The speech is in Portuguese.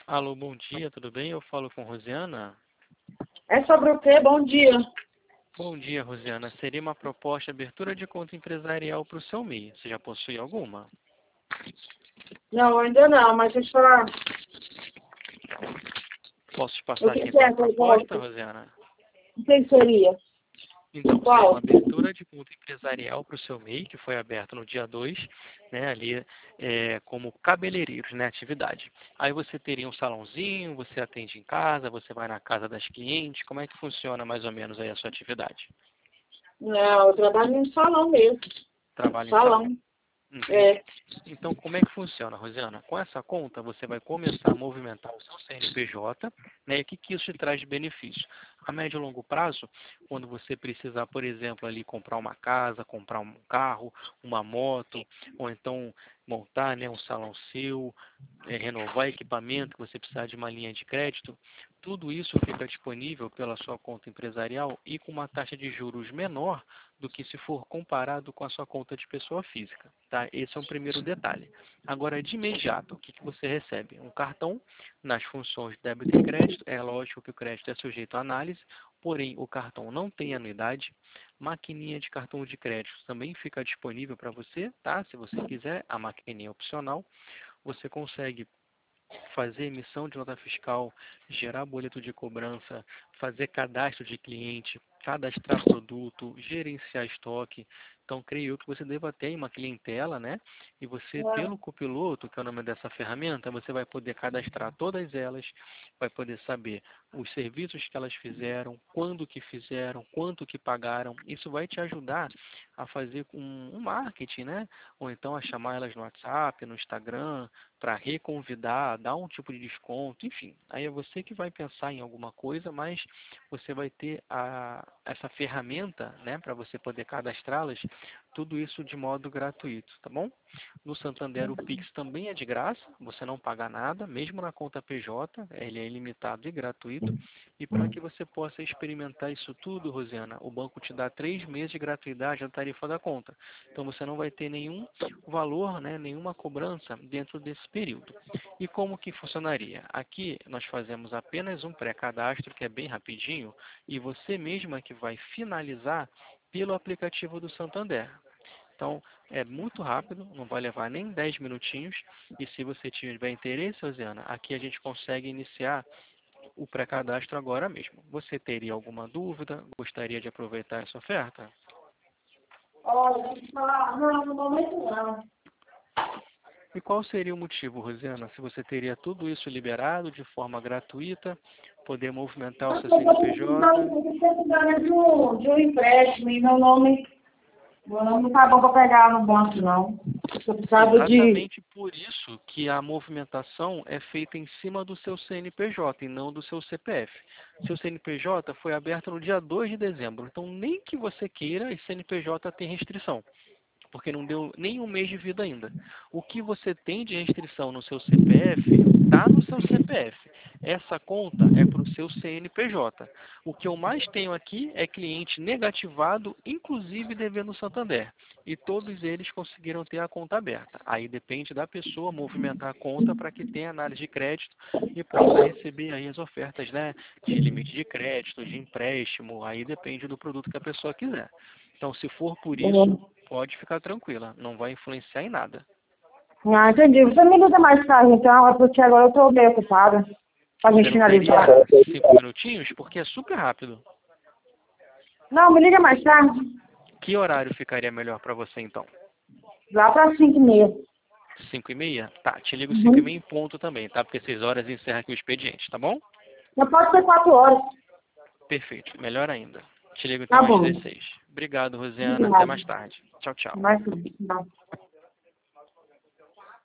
Alô, bom dia, tudo bem? Eu falo com Rosiana. É sobre o quê? Bom dia. Bom dia, Rosiana. Seria uma proposta de abertura de conta empresarial para o seu MEI. Você já possui alguma? Não, ainda não, mas deixa eu falar. Posso te O passar que aqui que então é? a proposta, Rosiana? O que seria? Então, seria uma Qual? abertura de conta empresarial para o seu MEI, que foi aberto no dia 2, né, ali como cabeleireiros, né, atividade. Aí você teria um salãozinho, você atende em casa, você vai na casa das clientes. Como é que funciona mais ou menos aí a sua atividade? Não, eu trabalho em salão mesmo. Trabalho em salão. Salão. Entendi. É. Então, como é que funciona, Rosiana? Com essa conta, você vai começar a movimentar o seu CNPJ, né? E o que isso te traz de benefício? A médio e longo prazo, quando você precisar, por exemplo, ali comprar uma casa, comprar um carro, uma moto, ou então montar, né, um salão seu, renovar equipamento, que você precisar de uma linha de crédito, tudo isso fica disponível pela sua conta empresarial e com uma taxa de juros menor do que se for comparado com a sua conta de pessoa física, tá? Esse é um primeiro detalhe. Agora, de imediato, o que você recebe? Um cartão nas funções de débito e crédito. É lógico que o crédito é sujeito à análise, porém o cartão não tem anuidade. Maquininha de cartão de crédito também fica disponível para você, tá? Se você quiser, a maquininha é opcional. Você consegue fazer emissão de nota fiscal, gerar boleto de cobrança, fazer cadastro de cliente, cadastrar produto, gerenciar estoque. Então, creio eu que você deva ter uma clientela, né? E você, pelo copiloto, que é o nome dessa ferramenta, você vai poder cadastrar todas elas, vai poder saber os serviços que elas fizeram, quando que fizeram, quanto que pagaram. Isso vai te ajudar a fazer um marketing, né? Ou então a chamar elas no WhatsApp, no Instagram, para reconvidar, dar um tipo de desconto, enfim. Aí é você que vai pensar em alguma coisa, mas você vai ter essa ferramenta, né, para você poder cadastrá-las, tudo isso de modo gratuito, tá bom? No Santander o Pix também é de graça, você não paga nada, mesmo na conta PJ, ele é ilimitado e gratuito. E para que você possa experimentar isso tudo, Rosiana, o banco te dá 3 meses de gratuidade na tarifa da conta. Então você não vai ter nenhum valor, né, nenhuma cobrança dentro desse período. E como que funcionaria? Aqui nós fazemos apenas um pré-cadastro, que é bem rapidinho, e você mesma que vai finalizar pelo aplicativo do Santander. Então, é muito rápido, não vai levar nem 10 minutinhos. E se você tiver interesse, Rosiana, aqui a gente consegue iniciar o pré-cadastro agora mesmo. Você teria alguma dúvida? Gostaria de aproveitar essa oferta? Olha, deixa eu falar. Não, no momento não. E qual seria o motivo, Rosiana? Se você teria tudo isso liberado de forma gratuita, poder movimentar o seu CNPJ? Eu estou precisando de um empréstimo e meu nome não tá bom para pegar no banco, não. Eu precisava de... Exatamente por isso que a movimentação é feita em cima do seu CNPJ e não do seu CPF. Seu CNPJ foi aberto no dia 2 de dezembro, então nem que você queira, esse CNPJ tem restrição, porque não deu nem um mês de vida ainda. O que você tem de restrição no seu CPF, está no seu CPF. Essa conta é para o seu CNPJ. O que eu mais tenho aqui é cliente negativado, inclusive devendo Santander. E todos eles conseguiram ter a conta aberta. Aí depende da pessoa movimentar a conta para que tenha análise de crédito e possa receber aí as ofertas, né, de limite de crédito, de empréstimo. Aí depende do produto que a pessoa quiser. Então, se for por isso, pode ficar tranquila, não vai influenciar em nada. Ah, entendi. Você me liga mais tarde, então, porque agora eu estou meio ocupada. Pra Você gente não finalizar. teria 5 minutinhos? Porque é super rápido. Não, me liga mais tarde. Que horário ficaria melhor para você, então? Lá para 5h30. 5h30? Tá, te ligo 5h30 Uhum. em ponto também, tá? Porque 6 horas encerra aqui o expediente, tá bom? Já pode ser 4 horas. Perfeito, melhor ainda. Te ligo Tá então às bom. 16. Obrigado, Rosiana. Até Obrigada. mais tarde. Tchau, tchau. Mais tarde.